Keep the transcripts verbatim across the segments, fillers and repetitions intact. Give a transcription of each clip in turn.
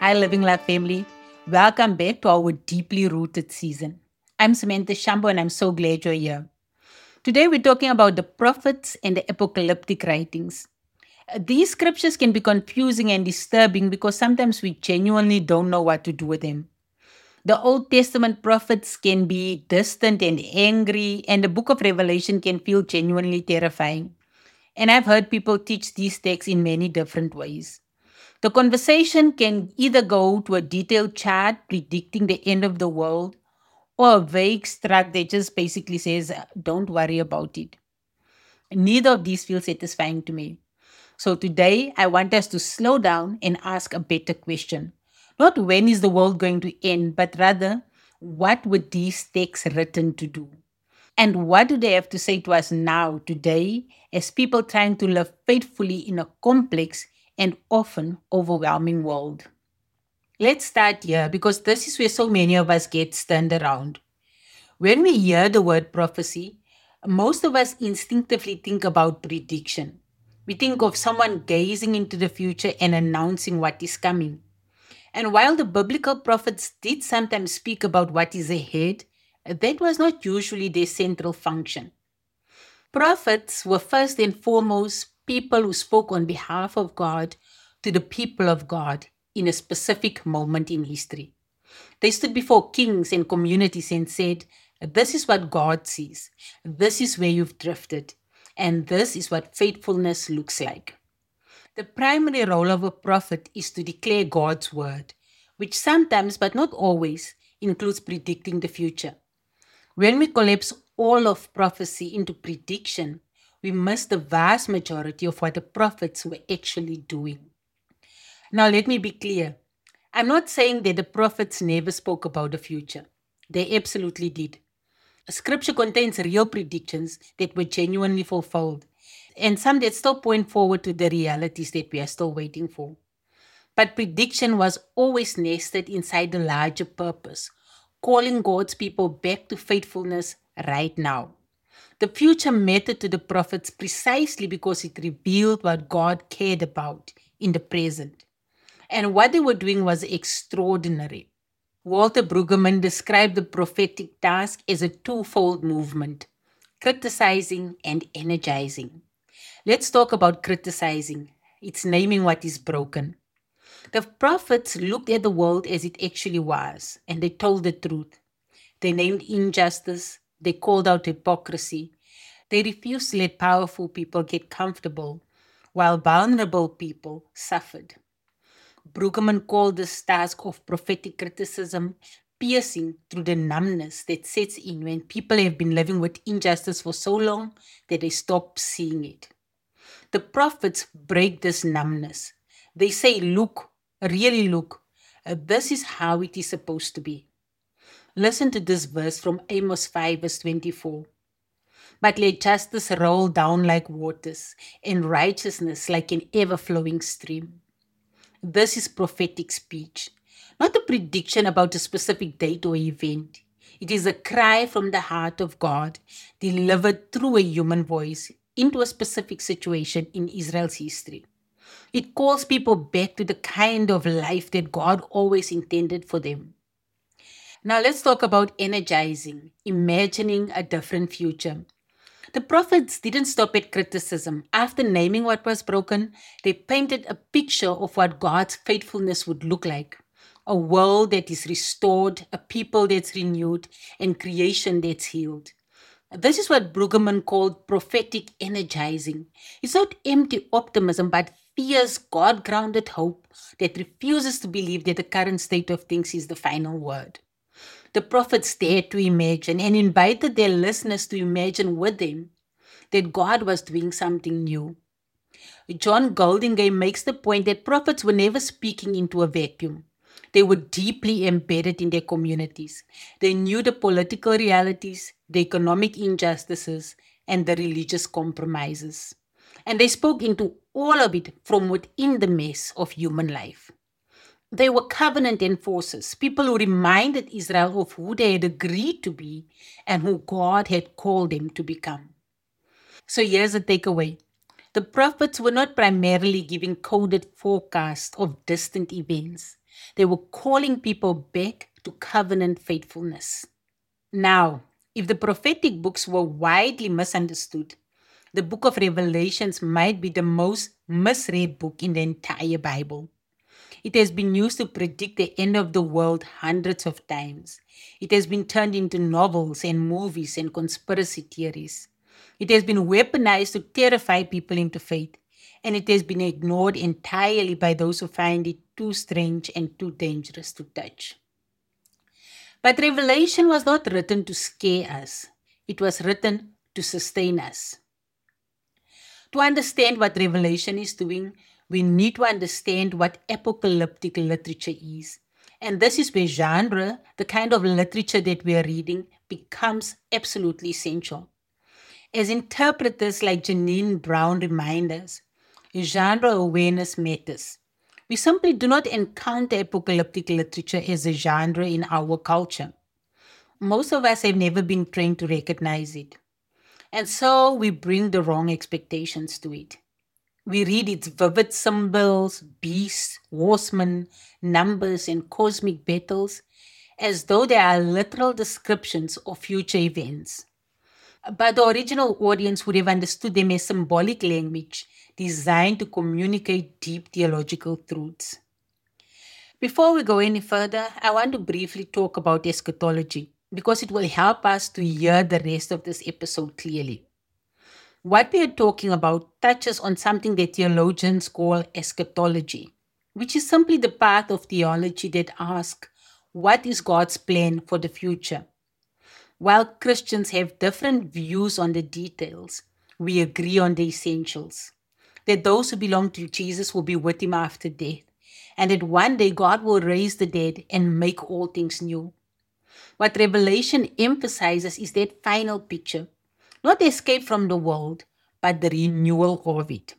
Hi, Living Life family. Welcome back to our deeply rooted season. I'm Samantha Shambo and I'm so glad you're here. Today, we're talking about the prophets and the apocalyptic writings. Uh, These scriptures can be confusing and disturbing because sometimes we genuinely don't know what to do with them. The Old Testament prophets can be distant and angry, and the book of Revelation can feel genuinely terrifying. And I've heard people teach these texts in many different ways. The conversation can either go to a detailed chart predicting the end of the world or a vague struct that just basically says, "Uh, don't worry about it." Neither of these feels satisfying to me. So today, I want us to slow down and ask a better question. Not when is the world going to end, but rather, what were these texts written to do? And what do they have to say to us now, today, as people trying to live faithfully in a complex and often overwhelming world? Let's start here because this is where so many of us get turned around. When we hear the word prophecy, most of us instinctively think about prediction. We think of someone gazing into the future and announcing what is coming. And while the biblical prophets did sometimes speak about what is ahead, that was not usually their central function. Prophets were first and foremost people who spoke on behalf of God to the people of God in a specific moment in history. They stood before kings and communities and said, "This is what God sees. This is where you've drifted. And this is what faithfulness looks like." The primary role of a prophet is to declare God's word, which sometimes, but not always, includes predicting the future. When we collapse all of prophecy into prediction, we miss the vast majority of what the prophets were actually doing. Now, let me be clear. I'm not saying that the prophets never spoke about the future. They absolutely did. Scripture contains real predictions that were genuinely fulfilled, and some that still point forward to the realities that we are still waiting for. But prediction was always nested inside the larger purpose, calling God's people back to faithfulness right now. The future mattered to the prophets precisely because it revealed what God cared about in the present. And what they were doing was extraordinary. Walter Brueggemann described the prophetic task as a twofold movement: criticizing and energizing. Let's talk about criticizing. It's naming what is broken. The prophets looked at the world as it actually was, and they told the truth. They named injustice, they called out hypocrisy, they refused to let powerful people get comfortable, while vulnerable people suffered. Brueggemann called this task of prophetic criticism piercing through the numbness that sets in when people have been living with injustice for so long that they stop seeing it. The prophets break this numbness. They say, "Look, really look, uh, this is how it is supposed to be." Listen to this verse from Amos five, verse twenty-four. "But let justice roll down like waters, and righteousness like an ever flowing stream." This is prophetic speech, not a prediction about a specific date or event. It is a cry from the heart of God, delivered through a human voice into a specific situation in Israel's history. It calls people back to the kind of life that God always intended for them. Now let's talk about energizing, imagining a different future. The prophets didn't stop at criticism. After naming what was broken, they painted a picture of what God's faithfulness would look like: a world that is restored, a people that's renewed, and creation that's healed. This is what Brueggemann called prophetic energizing. It's not empty optimism, but fierce, God grounded hope that refuses to believe that the current state of things is the final word. The prophets dared to imagine and invited their listeners to imagine with them that God was doing something new. John Goldingay makes the point that prophets were never speaking into a vacuum. They were deeply embedded in their communities. They knew the political realities, the economic injustices, and the religious compromises. And they spoke into all of it from within the mess of human life. They were covenant enforcers, people who reminded Israel of who they had agreed to be and who God had called them to become. So here's the takeaway. The prophets were not primarily giving coded forecasts of distant events. They were calling people back to covenant faithfulness. Now, if the prophetic books were widely misunderstood, the book of Revelations might be the most misread book in the entire Bible. It has been used to predict the end of the world hundreds of times. It has been turned into novels and movies and conspiracy theories. It has been weaponized to terrify people into faith, and it has been ignored entirely by those who find it too strange and too dangerous to touch. But Revelation was not written to scare us. It was written to sustain us. To understand what Revelation is doing, we need to understand what apocalyptic literature is. And this is where genre, the kind of literature that we are reading, becomes absolutely essential. As interpreters like Janine Brown remind us, genre awareness matters. We simply do not encounter apocalyptic literature as a genre in our culture. Most of us have never been trained to recognize it. And so we bring the wrong expectations to it. We read its vivid symbols, beasts, horsemen, numbers, and cosmic battles as though they are literal descriptions of future events. But the original audience would have understood them as symbolic language designed to communicate deep theological truths. Before we go any further, I want to briefly talk about eschatology because it will help us to hear the rest of this episode clearly. What we are talking about touches on something that theologians call eschatology, which is simply the part of theology that asks, what is God's plan for the future? While Christians have different views on the details, we agree on the essentials. That those who belong to Jesus will be with him after death, and that one day God will raise the dead and make all things new. What Revelation emphasizes is that final picture, not the escape from the world, but the renewal of it.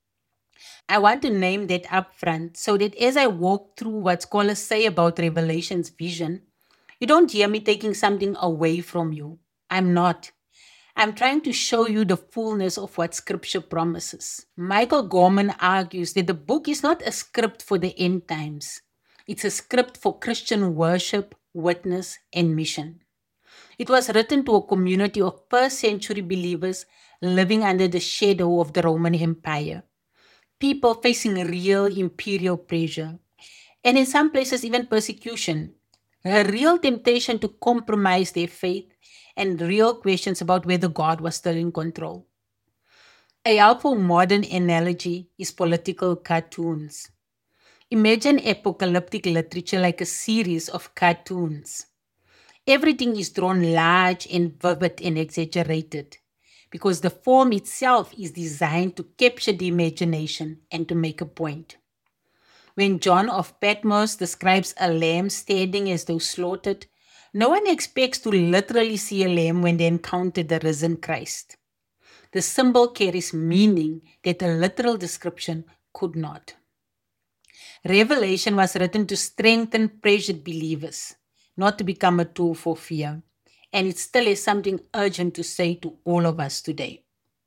I want to name that up front so that as I walk through what scholars say about Revelation's vision, you don't hear me taking something away from you. I'm not. I'm trying to show you the fullness of what Scripture promises. Michael Gorman argues that the book is not a script for the end times. It's a script for Christian worship, witness, and mission. It was written to a community of first century believers living under the shadow of the Roman Empire. People facing real imperial pressure, and in some places even persecution, a real temptation to compromise their faith, and real questions about whether God was still in control. A helpful modern analogy is political cartoons. Imagine apocalyptic literature like a series of cartoons. Everything is drawn large and vivid and exaggerated because the form itself is designed to capture the imagination and to make a point. When John of Patmos describes a lamb standing as though slaughtered, no one expects to literally see a lamb when they encounter the risen Christ. The symbol carries meaning that a literal description could not. Revelation was written to strengthen pressured believers, not to become a tool for fear. And it still has something urgent to say to all of us today.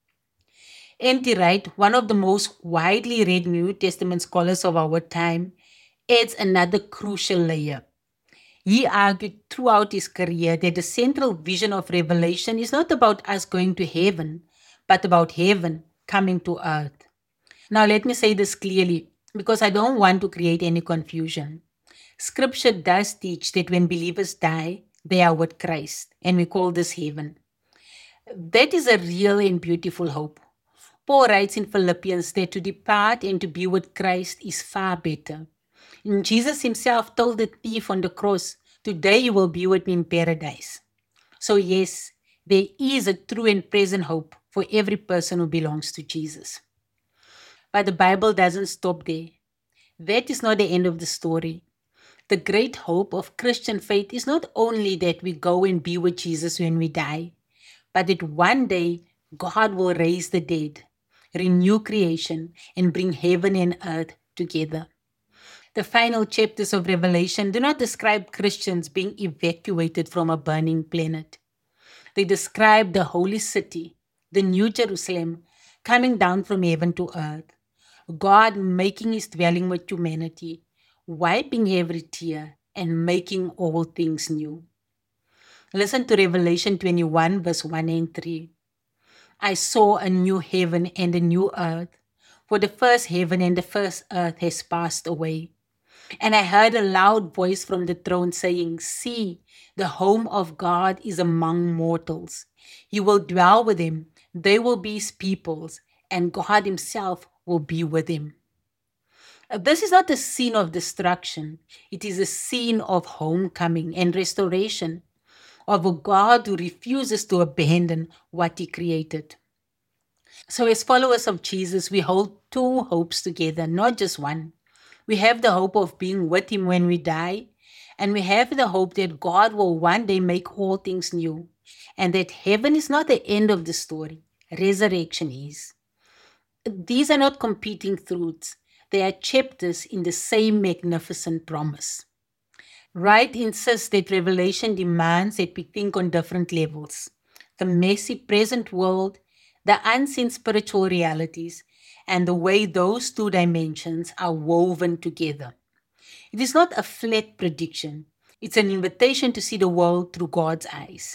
N T Wright, one of the most widely read New Testament scholars of our time, adds another crucial layer. He argued throughout his career that the central vision of Revelation is not about us going to heaven, but about heaven coming to earth. Now let me say this clearly, because I don't want to create any confusion. Scripture does teach that when believers die, they are with Christ, and we call this heaven. That is a real and beautiful hope. Paul writes in Philippians that to depart and to be with Christ is far better. And Jesus himself told the thief on the cross, today you will be with me in paradise. So yes, there is a true and present hope for every person who belongs to Jesus. But the Bible doesn't stop there. That is not the end of the story. The great hope of Christian faith is not only that we go and be with Jesus when we die, but that one day God will raise the dead, renew creation, and bring heaven and earth together. The final chapters of Revelation do not describe Christians being evacuated from a burning planet. They describe the holy city, the New Jerusalem, coming down from heaven to earth, God making his dwelling with humanity, wiping every tear, and making all things new. Listen to Revelation twenty-one, verse one and three. I saw a new heaven and a new earth, for the first heaven and the first earth has passed away. And I heard a loud voice from the throne saying, see, the home of God is among mortals. He will dwell with them, they will be his peoples, and God himself will be with him. Uh, This is not a scene of destruction, it is a scene of homecoming and restoration of a God who refuses to abandon what he created. So, as followers of Jesus, we hold two hopes together, not just one. We have the hope of being with him when we die, and we have the hope that God will one day make all things new, and that heaven is not the end of the story, resurrection is. These are not competing truths, they are chapters in the same magnificent promise. Wright insists that revelation demands that we think on different levels: the messy present world, the unseen spiritual realities, and the way those two dimensions are woven together. It is not a flat prediction, it's an invitation to see the world through God's eyes.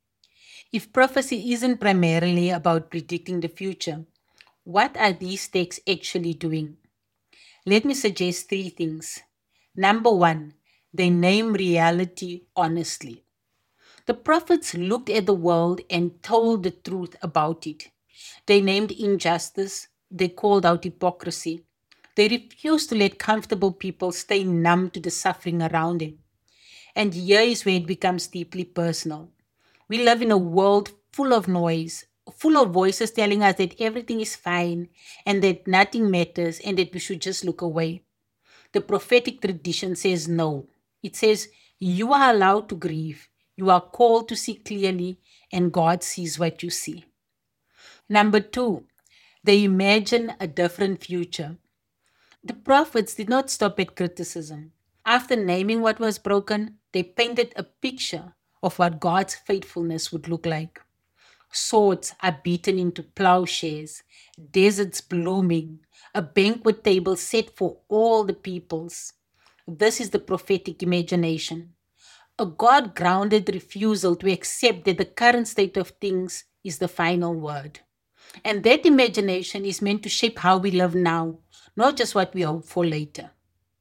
If prophecy isn't primarily about predicting the future, what are these texts actually doing? Let me suggest three things. Number one, they name reality honestly. The prophets looked at the world and told the truth about it. They named injustice, they called out hypocrisy. They refused to let comfortable people stay numb to the suffering around them. And here is where it becomes deeply personal. We live in a world full of noise, full of voices telling us that everything is fine and that nothing matters and that we should just look away. The prophetic tradition says no. It says you are allowed to grieve, you are called to see clearly, and God sees what you see. Number two, they imagine a different future. The prophets did not stop at criticism. After naming what was broken, they painted a picture of what God's faithfulness would look like. Swords are beaten into plowshares, deserts blooming, a banquet table set for all the peoples. This is the prophetic imagination. A God grounded refusal to accept that the current state of things is the final word. And that imagination is meant to shape how we live now, not just what we hope for later.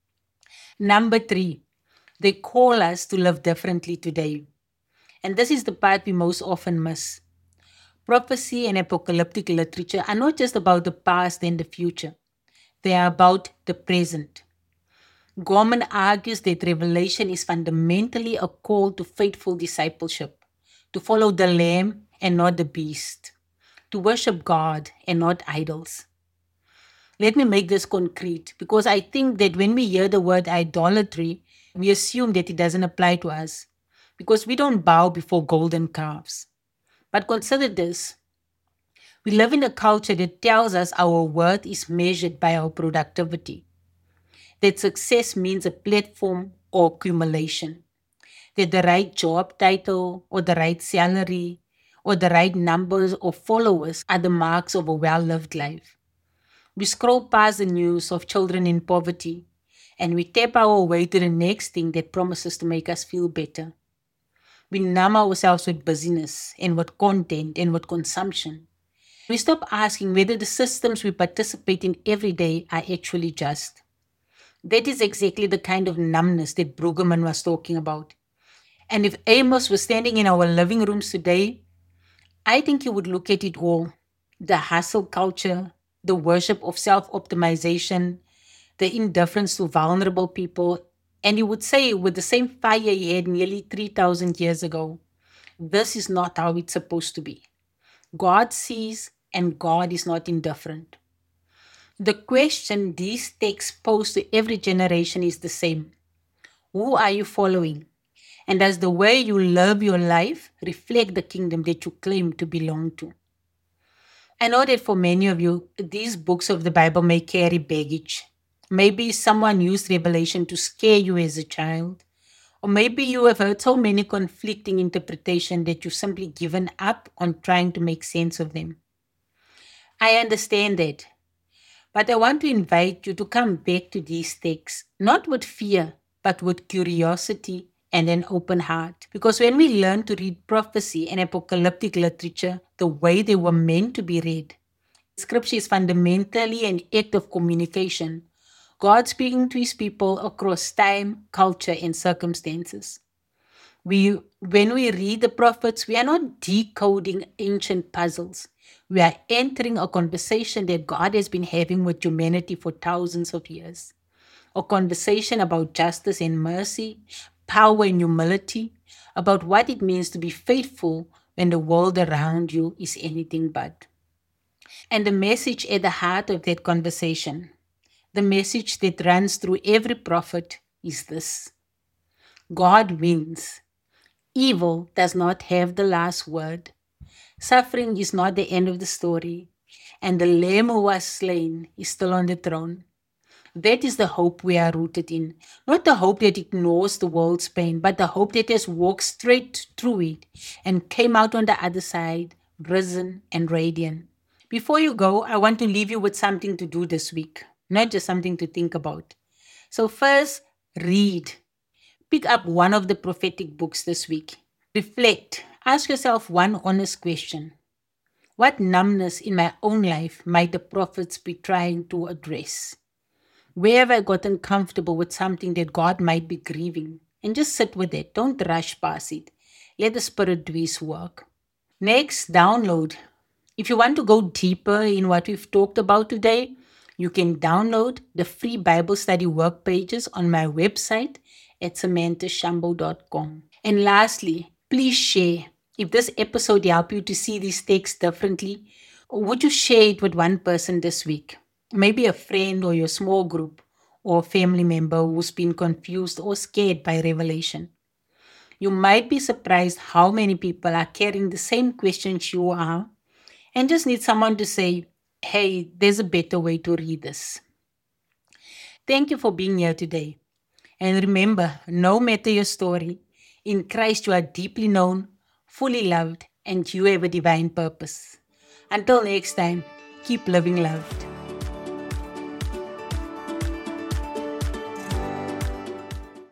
Number three, they call us to live differently today. And this is the part we most often miss. Prophecy and apocalyptic literature are not just about the past and the future, they are about the present. Gorman argues that revelation is fundamentally a call to faithful discipleship, to follow the Lamb and not the beast, to worship God and not idols. Let me make this concrete because I think that when we hear the word idolatry, we assume that it doesn't apply to us because we don't bow before golden calves. But consider this: we live in a culture that tells us our worth is measured by our productivity, that success means a platform or accumulation, that the right job title or the right salary or the right numbers of followers are the marks of a well lived life. We scroll past the news of children in poverty and we tap our way to the next thing that promises to make us feel better. We numb ourselves with busyness and with content and with consumption. We stop asking whether the systems we participate in every day are actually just. That is exactly the kind of numbness that Brueggemann was talking about. And if Amos was standing in our living rooms today, I think he would look at it all: the hustle culture, the worship of self optimization, the indifference to vulnerable people, and he would say, with the same fire he had nearly three thousand years ago, this is not how it's supposed to be. God sees, and God is not indifferent. The question these texts pose to every generation is the same: who are you following? And does the way you live your life reflect the kingdom that you claim to belong to? I know that for many of you, these books of the Bible may carry baggage. Maybe someone used Revelation to scare you as a child. Or maybe you have heard so many conflicting interpretations that you've simply given up on trying to make sense of them. I understand that. But I want to invite you to come back to these texts, not with fear, but with curiosity and an open heart. Because when we learn to read prophecy and apocalyptic literature the way they were meant to be read, scripture is fundamentally an act of communication. God speaking to his people across time, culture, and circumstances. We, when we read the prophets, we are not decoding ancient puzzles. We are entering a conversation that God has been having with humanity for thousands of years. A conversation about justice and mercy, power and humility, about what it means to be faithful when the world around you is anything but. And the message at the heart of that conversation, the message that runs through every prophet, is this: God wins. Evil does not have the last word. Suffering is not the end of the story, and the Lamb who was slain is still on the throne. That is the hope we are rooted in. Not the hope that ignores the world's pain, but the hope that has walked straight through it and came out on the other side, risen and radiant. Before you go, I want to leave you with something to do this week, not just something to think about. So, first, read. Pick up one of the prophetic books this week. Reflect. Ask yourself one honest question: what numbness in my own life might the prophets be trying to address? Where have I gotten comfortable with something that God might be grieving? And just sit with it. Don't rush past it. Let the Spirit do His work. Next, download. If you want to go deeper in what we've talked about today, you can download the free Bible study work pages on my website at samantha shambo dot com. And lastly, please share. If this episode helped you to see these texts differently, would you share it with one person this week? Maybe a friend or your small group or a family member who's been confused or scared by Revelation. You might be surprised how many people are carrying the same questions you are and just need someone to say, hey, there's a better way to read this. Thank you for being here today. And remember, no matter your story, in Christ you are deeply known, fully loved, and you have a divine purpose. Until next time, keep living loved.